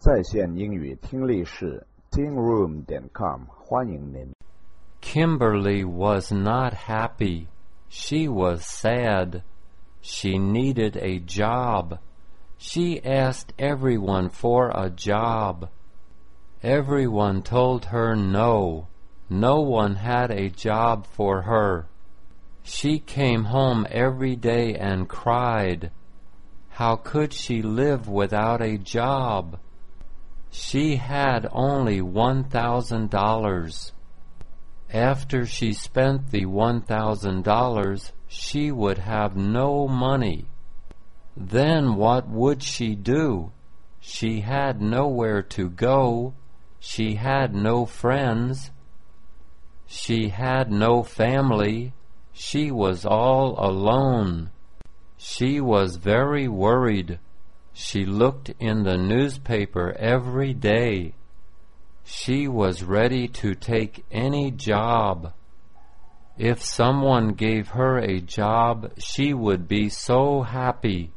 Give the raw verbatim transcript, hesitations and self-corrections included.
在线英语听力室 teen room 点 com 欢迎您。 Kimberly was not happy. She was sad. She needed a job. She asked everyone for a job. Everyone told her no. No one had a job for her. She came home every day and cried. How could she live without a job? She had only one thousand dollars. After she spent the one thousand dollars, she would have no money. Then what would she do? She had nowhere to go. She had no friends. She had no family. She was all alone. She was very worried. She looked in the newspaper every day. She was ready to take any job. If someone gave her a job, she would be so happy.